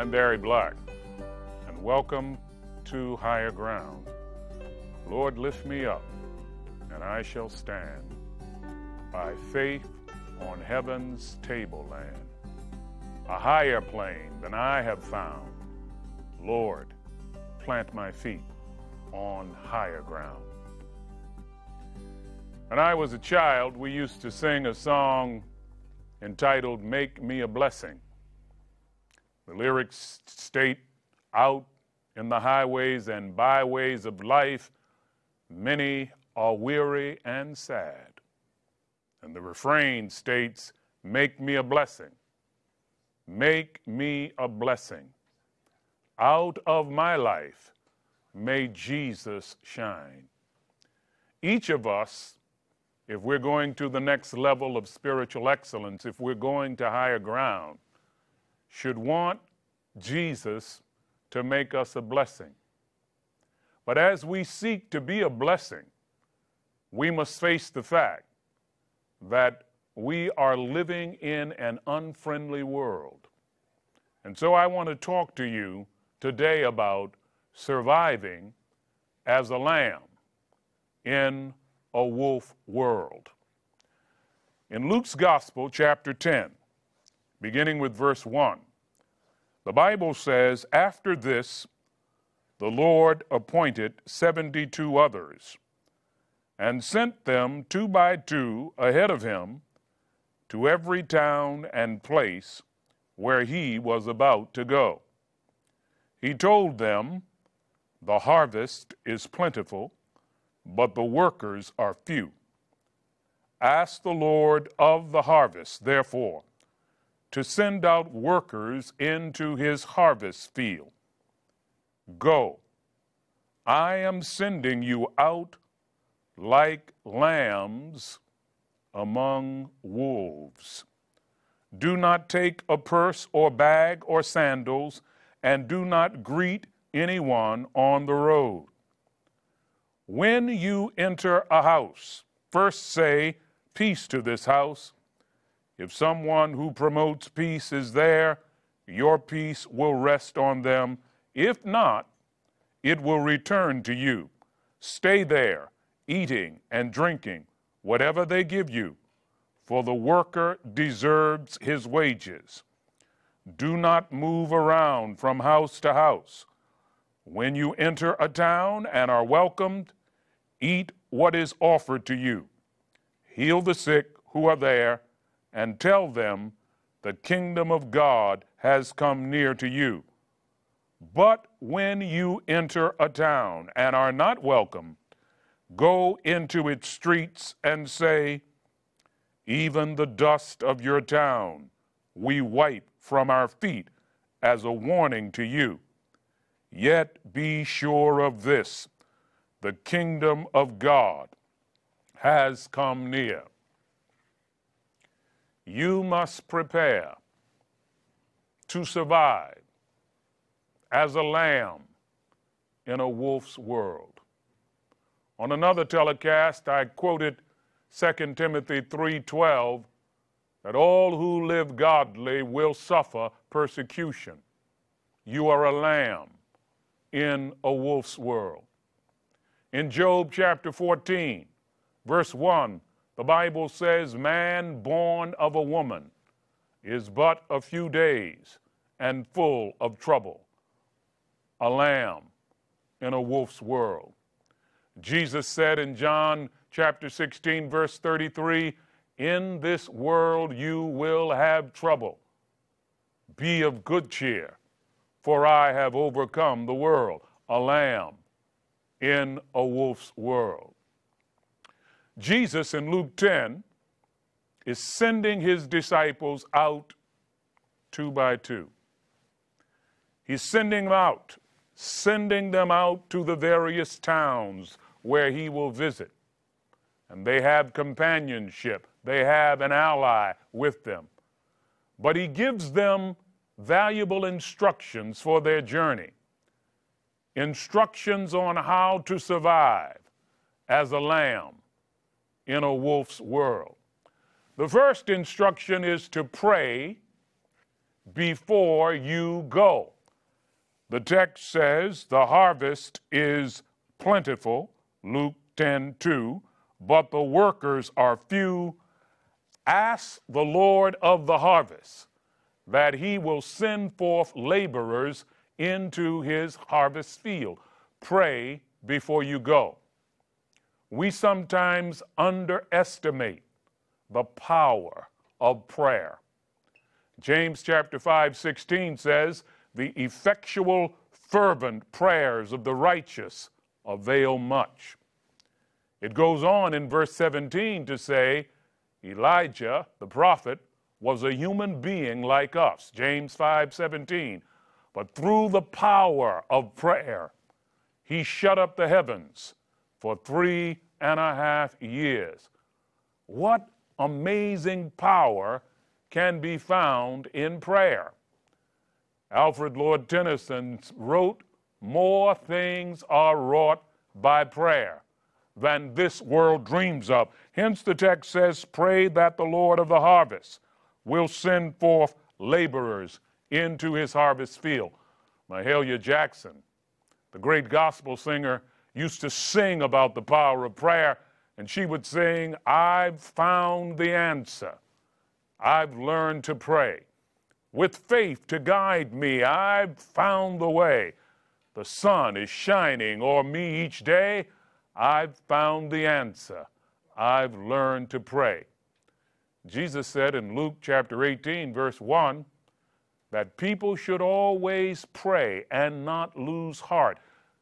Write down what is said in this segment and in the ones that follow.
I'm Barry Black, and welcome to Higher Ground. Lord, lift me up, and I shall stand by faith on heaven's tableland, a higher plane than I have found. Lord, plant my feet on higher ground. When I was a child, we used to sing a song entitled Make Me a Blessing. The lyrics state, out in the highways and byways of life, many are weary and sad. And the refrain states, make me a blessing. Make me a blessing. Out of my life, may Jesus shine. Each of us, if we're going to the next level of spiritual excellence, if we're going to higher ground, should want Jesus to make us a blessing. But as we seek to be a blessing, we must face the fact that we are living in an unfriendly world. And so I want to talk to you today about surviving as a lamb in a wolf world. In Luke's Gospel, chapter 10, beginning with verse 1, the Bible says, after this, the Lord appointed 72 others and sent them 2 by 2 ahead of him to every town and place where he was about to go. He told them, the harvest is plentiful, but the workers are few. Ask the Lord of the harvest, therefore, to send out workers into his harvest field. Go, I am sending you out like lambs among wolves. Do not take a purse or bag or sandals, and do not greet anyone on the road. When you enter a house, first say, peace to this house. If someone who promotes peace is there, your peace will rest on them. If not, it will return to you. Stay there, eating and drinking whatever they give you, for the worker deserves his wages. Do not move around from house to house. When you enter a town and are welcomed, eat what is offered to you. Heal the sick who are there, and tell them the kingdom of God has come near to you. But when you enter a town and are not welcome, go into its streets and say, even the dust of your town we wipe from our feet as a warning to you. Yet be sure of this, the kingdom of God has come near. You must prepare to survive as a lamb in a wolf's world. On another telecast, I quoted 2 Timothy 3:12, that all who live godly will suffer persecution. You are a lamb in a wolf's world. In Job chapter 14, verse 1, the Bible says, man born of a woman is but a few days and full of trouble. A lamb in a wolf's world. Jesus said in John chapter 16, verse 33, in this world you will have trouble. Be of good cheer, for I have overcome the world. A lamb in a wolf's world. Jesus in Luke 10 is sending his disciples out 2 by 2. He's sending them out to the various towns where he will visit. And they have companionship. They have an ally with them. But he gives them valuable instructions for their journey. Instructions on how to survive as a lamb in a wolf's world. The first instruction is to pray before you go. The text says, the harvest is plentiful, Luke 10:2, but the workers are few. Ask the Lord of the harvest that he will send forth laborers into his harvest field. Pray before you go. We sometimes underestimate the power of prayer. James chapter 5:16 says, the effectual, fervent prayers of the righteous avail much. It goes on in verse 17 to say, Elijah, the prophet, was a human being like us, James 5:17. But through the power of prayer, he shut up the heavens for 3.5 years. What amazing power can be found in prayer? Alfred Lord Tennyson wrote, more things are wrought by prayer than this world dreams of. Hence the text says, pray that the Lord of the harvest will send forth laborers into his harvest field. Mahalia Jackson, the great gospel singer, used to sing about the power of prayer, and she would sing, I've found the answer. I've learned to pray. With faith to guide me, I've found the way. The sun is shining o'er me each day. I've found the answer. I've learned to pray. Jesus said in Luke chapter 18, verse 1, that people should always pray and not lose heart.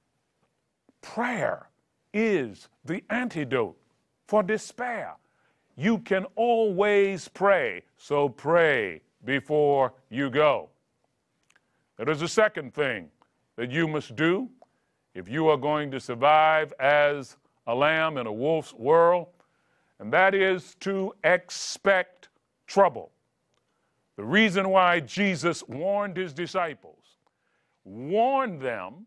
Prayer is the antidote for despair. You can always pray, so pray before you go. There is a second thing that you must do if you are going to survive as a lamb in a wolf's world, and that is to expect trouble. The reason why Jesus warned his disciples, warned them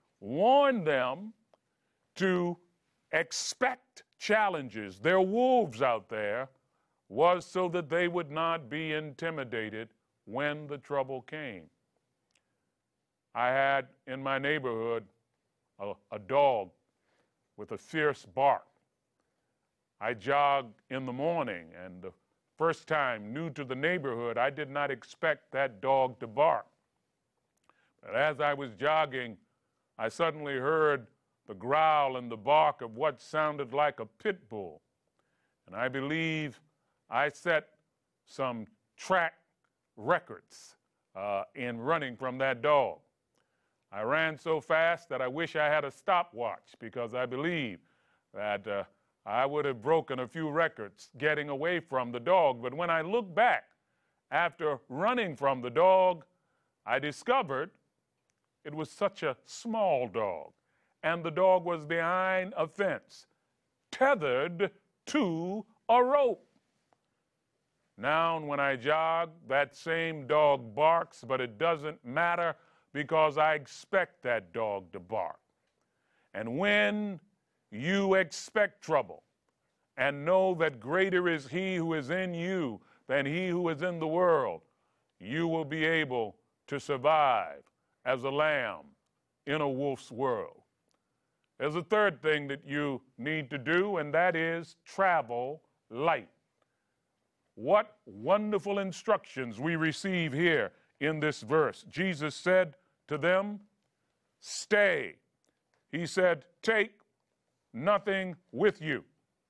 to expect challenges. There are wolves out there, was so that they would not be intimidated when the trouble came. I had in my neighborhood a dog with a fierce bark. I jogged in the morning, and the first time new to the neighborhood, I did not expect that dog to bark. But as I was jogging, I suddenly heard the growl and the bark of what sounded like a pit bull. And I believe I set some track records in running from that dog. I ran so fast that I wish I had a stopwatch, because I believe that I would have broken a few records getting away from the dog. But when I look back after running from the dog, I discovered it was such a small dog, and the dog was behind a fence, tethered to a rope. Now, when I jog, that same dog barks, but it doesn't matter, because I expect that dog to bark. And when you expect trouble and know that greater is he who is in you than he who is in the world, you will be able to survive as a lamb in a wolf's world. There's a third thing that you need to do, and that is travel light. What wonderful instructions we receive here in this verse. Jesus said to them, stay. He said, take nothing with you.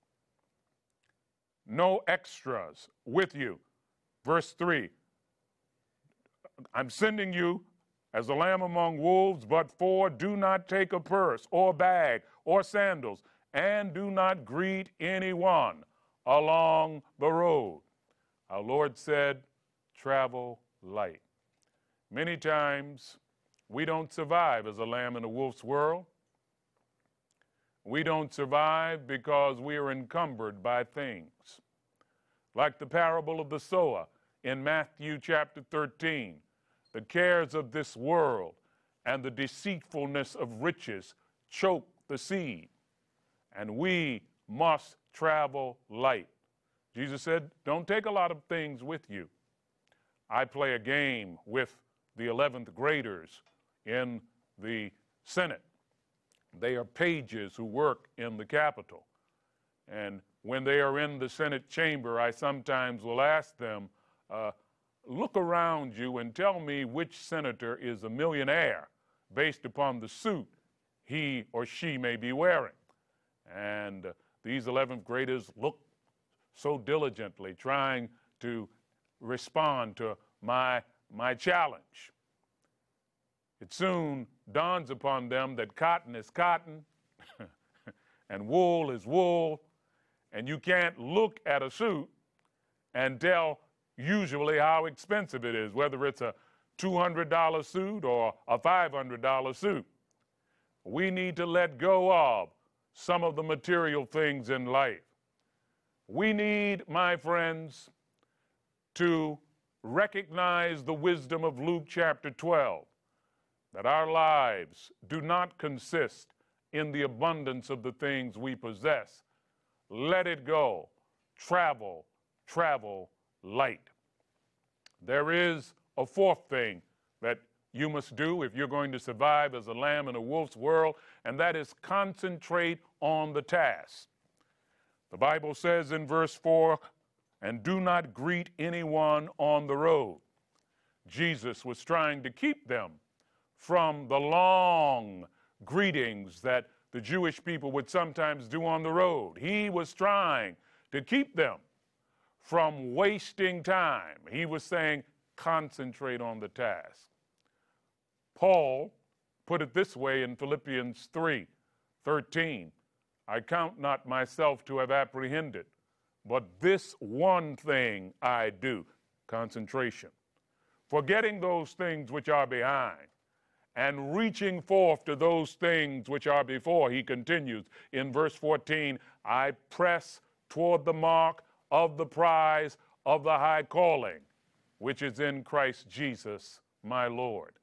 No extras with you. Verse 3, I'm sending you as a lamb among wolves, but do not take a purse or bag or sandals, and do not greet anyone along the road. Our Lord said, travel light. Many times, we don't survive as a lamb in a wolf's world. We don't survive because we are encumbered by things. Like the parable of the sower in Matthew chapter 13, the cares of this world and the deceitfulness of riches choke the seed, and we must travel light. Jesus said, don't take a lot of things with you. I play a game with the 11th graders in the Senate. They are pages who work in the Capitol. And when they are in the Senate chamber, I sometimes will ask them, look around you and tell me which senator is a millionaire based upon the suit he or she may be wearing. And these 11th graders look so diligently trying to respond to my challenge. It soon dawns upon them that cotton is cotton and wool is wool, and you can't look at a suit and tell usually how expensive it is, whether it's a $200 suit or a $500 suit. We need to let go of some of the material things in life. We need, my friends, to recognize the wisdom of Luke chapter 12, that our lives do not consist in the abundance of the things we possess. Let it go. Travel, travel light. There is a fourth thing that you must do if you're going to survive as a lamb in a wolf's world, and that is concentrate on the task. The Bible says in verse 4, and do not greet anyone on the road. Jesus was trying to keep them from the long greetings that the Jewish people would sometimes do on the road. He was trying to keep them from wasting time. He was saying, concentrate on the task. Paul put it this way in Philippians 3:13. I count not myself to have apprehended, but this one thing I do, concentration. Forgetting those things which are behind and reaching forth to those things which are before, he continues in verse 14, I press toward the mark of the prize of the high calling, which is in Christ Jesus, my Lord.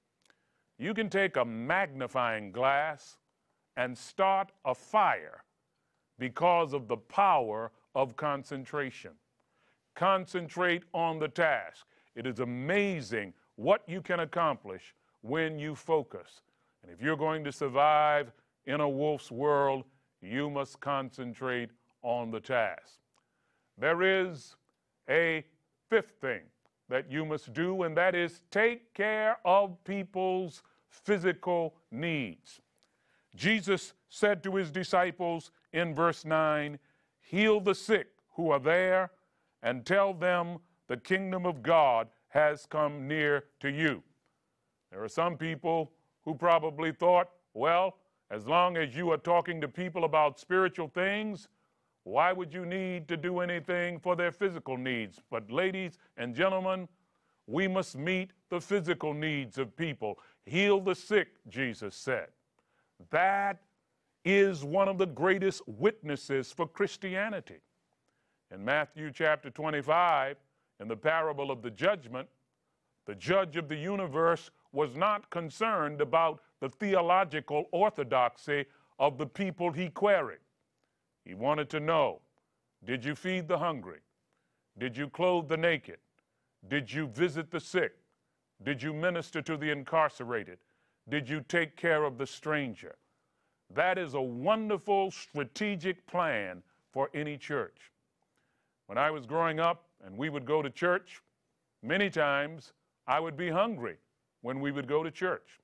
You can take a magnifying glass and start a fire because of the power of concentration. Concentrate on the task. It is amazing what you can accomplish when you focus. And if you're going to survive in a wolf's world, you must concentrate on the task. There is a fifth thing that you must do, and that is take care of people's physical needs. Jesus said to his disciples in verse 9, heal the sick who are there and tell them the kingdom of God has come near to you. There are some people who probably thought, well, as long as you are talking to people about spiritual things, why would you need to do anything for their physical needs? But ladies and gentlemen, we must meet the physical needs of people. Heal the sick, Jesus said. That is one of the greatest witnesses for Christianity. In Matthew chapter 25, in the parable of the judgment, the judge of the universe was not concerned about the theological orthodoxy of the people he queried. He wanted to know, did you feed the hungry? Did you clothe the naked? Did you visit the sick? Did you minister to the incarcerated? Did you take care of the stranger? That is a wonderful strategic plan for any church. When I was growing up and we would go to church, many times I would be hungry when we would go to church.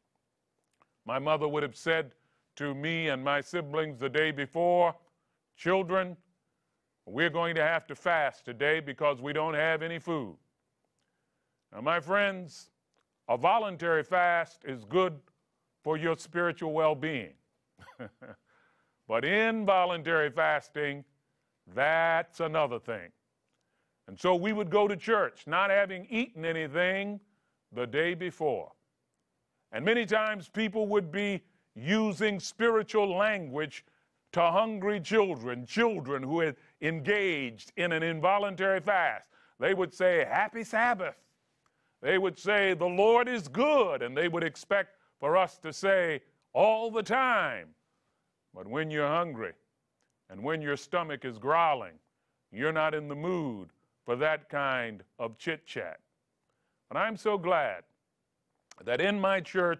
My mother would have said to me and my siblings the day before, children, we're going to have to fast today because we don't have any food. Now, my friends, a voluntary fast is good for your spiritual well-being. But involuntary fasting, that's another thing. And so we would go to church not having eaten anything the day before. And many times people would be using spiritual language to hungry children who had engaged in an involuntary fast. They would say, Happy Sabbath. They would say, the Lord is good, and they would expect for us to say all the time. But when you're hungry and when your stomach is growling, you're not in the mood for that kind of chit-chat. And I'm so glad that in my church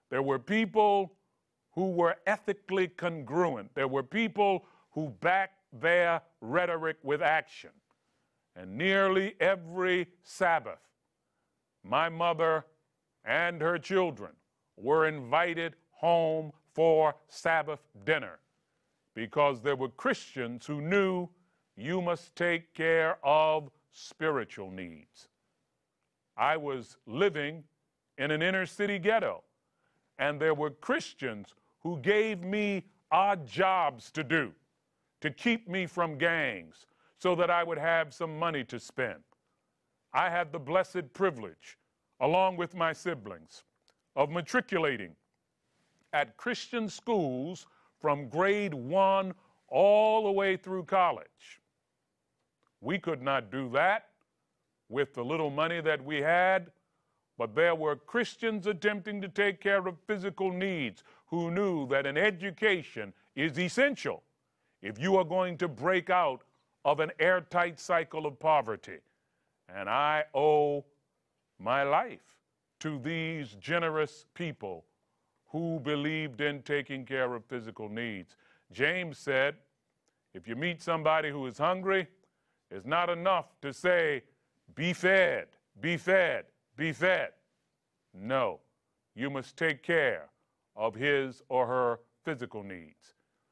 There were people who were ethically congruent. There were people who backed their rhetoric with action. And nearly every Sabbath, my mother and her children were invited home for Sabbath dinner because there were Christians who knew you must take care of spiritual needs. I was living in an inner city ghetto, and there were Christians who gave me odd jobs to do to keep me from gangs so that I would have some money to spend. I had the blessed privilege, along with my siblings, of matriculating at Christian schools from grade 1 all the way through college. We could not do that with the little money that we had, but there were Christians attempting to take care of physical needs who knew that an education is essential if you are going to break out of an airtight cycle of poverty. And I owe my life to these generous people who believed in taking care of physical needs. James said, if you meet somebody who is hungry, it's not enough to say, be fed, be fed, be fed. No, you must take care of his or her physical needs.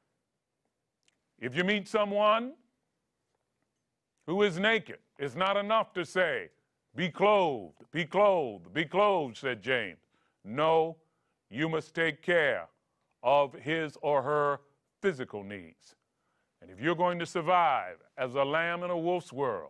If you meet someone who is naked, it's not enough to say, be clothed, be clothed, be clothed, said James. No, you must take care of his or her physical needs. And if you're going to survive as a lamb in a wolf's world,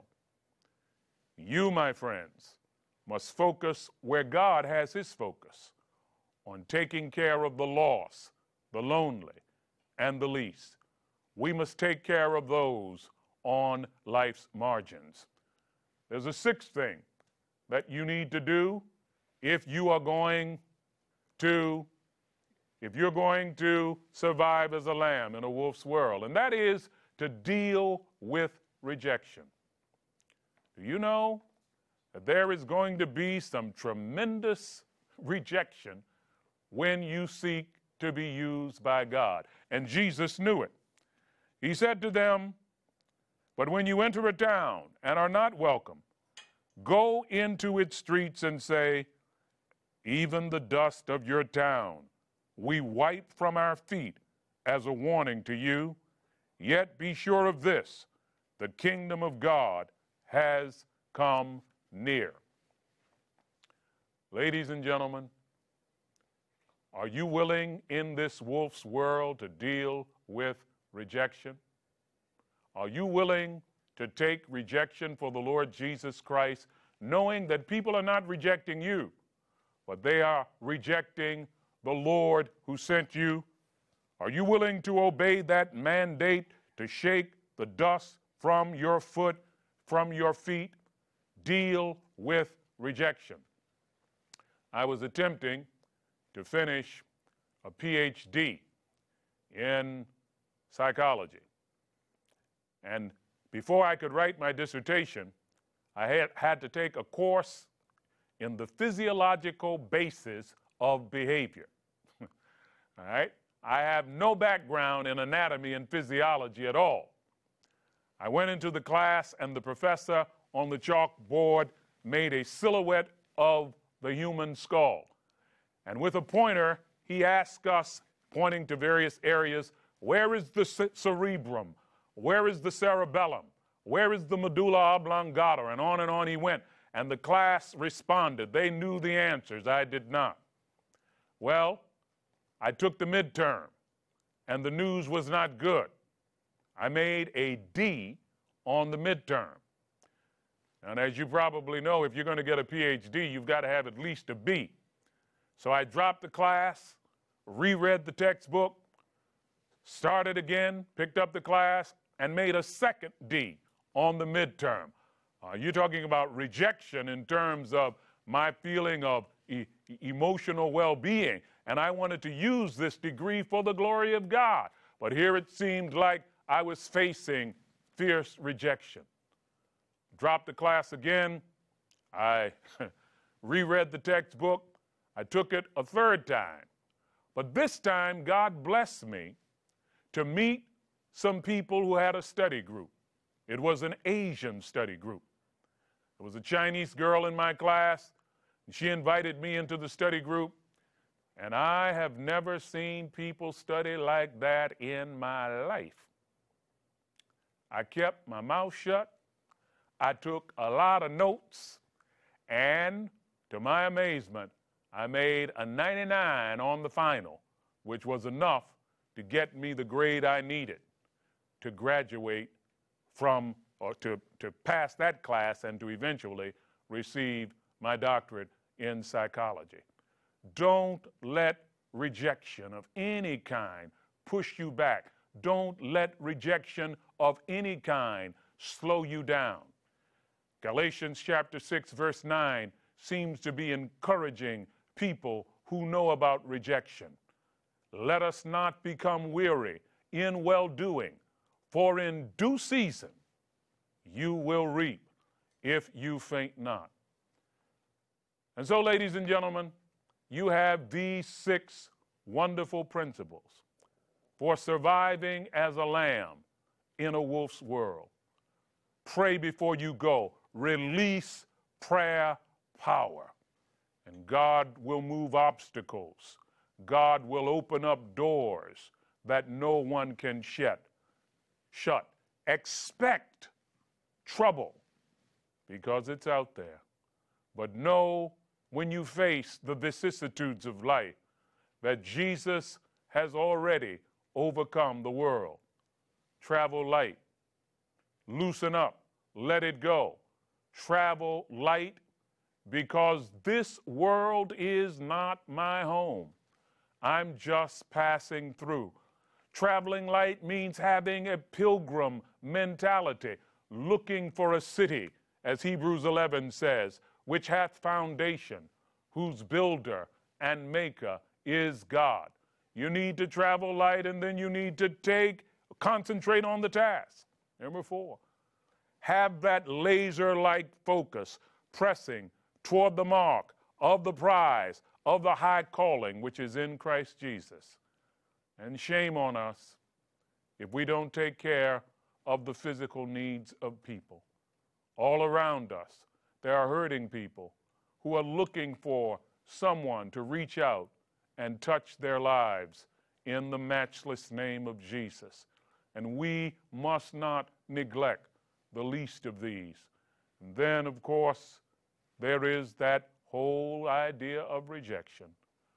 you, my friends, must focus where God has his focus, on taking care of the lost, the lonely, and the least. We must take care of those on life's margins. There's a sixth thing that you need to do if you're going to survive as a lamb in a wolf's world, and that is to deal with rejection. Do you know that there is going to be some tremendous rejection when you seek to be used by God? And Jesus knew it. He said to them, but when you enter a town and are not welcome, go into its streets and say, even the dust of your town we wipe from our feet as a warning to you. Yet be sure of this, the kingdom of God has come near. Ladies and gentlemen, are you willing in this wolf's world to deal with rejection? Are you willing to take rejection for the Lord Jesus Christ, knowing that people are not rejecting you, but they are rejecting the Lord who sent you? Are you willing to obey that mandate to shake the dust from your foot, from your feet? Deal with rejection. I was attempting to finish a PhD in psychology. And before I could write my dissertation, I had to take a course in the physiological basis of behavior. All right? I have no background in anatomy and physiology at all. I went into the class, and the professor on the chalkboard made a silhouette of the human skull. And with a pointer, he asked us, pointing to various areas, where is the cerebrum? Where is the cerebellum? Where is the medulla oblongata? And on he went. And the class responded. They knew the answers. I did not. Well, I took the midterm, and the news was not good. I made a D on the midterm. And as you probably know, if you're going to get a PhD, you've got to have at least a B. So I dropped the class, reread the textbook, started again, picked up the class, and made a second D on the midterm. You're talking about rejection in terms of my feeling of emotional well-being. And I wanted to use this degree for the glory of God. But here it seemed like I was facing fierce rejection. Dropped the class again. I reread the textbook. I took it a third time. But this time, God blessed me to meet some people who had a study group. It was an Asian study group. There was a Chinese girl in my class, and she invited me into the study group, and I have never seen people study like that in my life. I kept my mouth shut. I took a lot of notes, and to my amazement, I made a 99 on the final, which was enough to get me the grade I needed to graduate from, or to pass that class and to eventually receive my doctorate in psychology. Don't let rejection of any kind push you back. Don't let rejection of any kind slow you down. Galatians chapter 6, verse 9 seems to be encouraging people who know about rejection. Let us not become weary in well-doing, for in due season you will reap if you faint not. And so, ladies and gentlemen, you have these 6 wonderful principles for surviving as a lamb in a wolf's world. Pray before you go. Release prayer power. And God will move obstacles. God will open up doors that no one can shut. Expect trouble because it's out there. But know when you face the vicissitudes of life that Jesus has already overcome the world. Travel light. Loosen up. Let it go. Travel light because this world is not my home. I'm just passing through. Traveling light means having a pilgrim mentality, looking for a city, as Hebrews 11 says, which hath foundation, whose builder and maker is God. You need to travel light, and then you need to concentrate on the task. Number 4, have that laser-like focus, pressing toward the mark of the prize of the high calling which is in Christ Jesus. And shame on us if we don't take care of the physical needs of people. All around us, there are hurting people who are looking for someone to reach out and touch their lives in the matchless name of Jesus. And we must not neglect the least of these. And then, of course, there is that whole idea of rejection.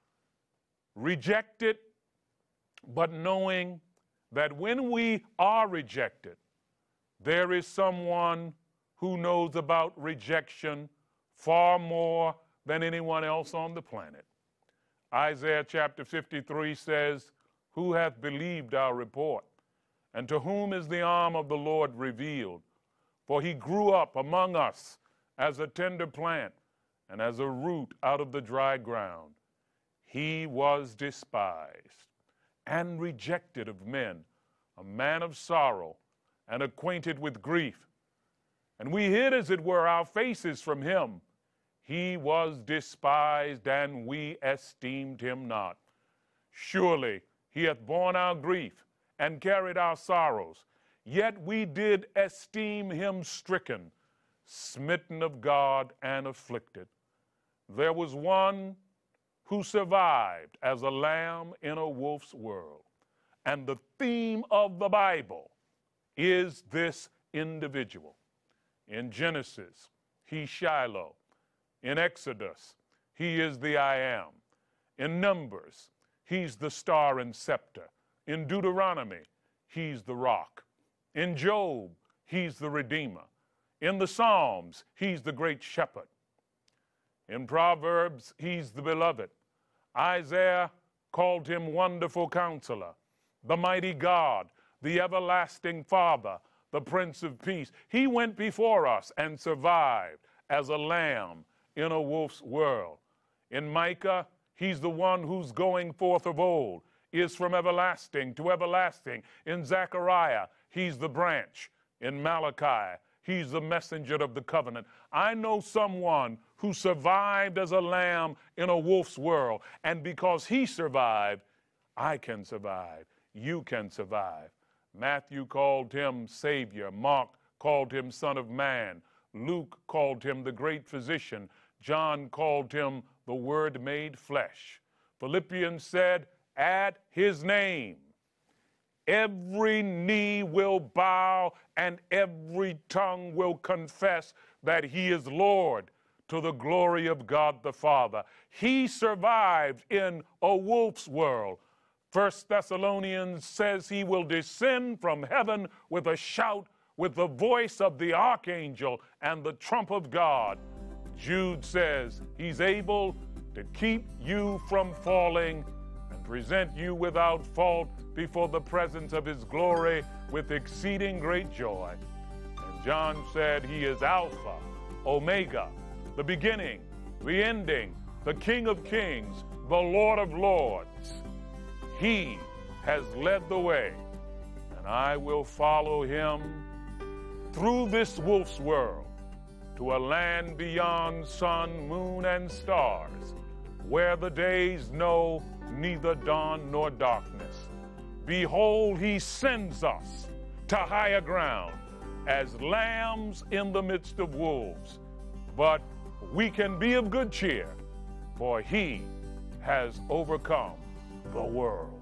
Reject it, but knowing that when we are rejected, there is someone who knows about rejection far more than anyone else on the planet. Isaiah chapter 53 says, "Who hath believed our report? And to whom is the arm of the Lord revealed? For he grew up among us as a tender plant and as a root out of the dry ground. He was despised and rejected of men, a man of sorrow and acquainted with grief. And we hid, as it were, our faces from him. He was despised, and we esteemed him not. Surely he hath borne our grief and carried our sorrows. Yet we did esteem him stricken, smitten of God, and afflicted. There was one who survived as a lamb in a wolf's world. And the theme of the Bible is this individual. In Genesis, he's Shiloh. In Exodus, he is the I Am. In Numbers, he's the star and scepter. In Deuteronomy, he's the rock. In Job, he's the Redeemer. In the Psalms, he's the great shepherd. In Proverbs, he's the beloved. Isaiah called him Wonderful Counselor, the Mighty God, the Everlasting Father, the Prince of Peace. He went before us and survived as a lamb in a wolf's world. In Micah, he's the one whose going forth of old is from everlasting to everlasting. In Zechariah, he's the branch. In Malachi, he's the messenger of the covenant. I know someone who survived as a lamb in a wolf's world, and because he survived, I can survive. You can survive. Matthew called him Savior. Mark called him Son of Man. Luke called him the great physician. John called him the Word made flesh. Philippians said, at his name, every knee will bow and every tongue will confess that he is Lord, to the glory of God the Father. He survived in a wolf's world. 1 Thessalonians says he will descend from heaven with a shout, with the voice of the archangel and the trump of God. Jude says he's able to keep you from falling and present you without fault before the presence of his glory with exceeding great joy. And John said he is Alpha, Omega, the beginning, the ending, the King of Kings, the Lord of Lords. He has led the way, and I will follow him through this wolf's world to a land beyond sun, moon, and stars, where the days know neither dawn nor darkness. Behold, he sends us to higher ground as lambs in the midst of wolves. But we can be of good cheer, for he has overcome the world.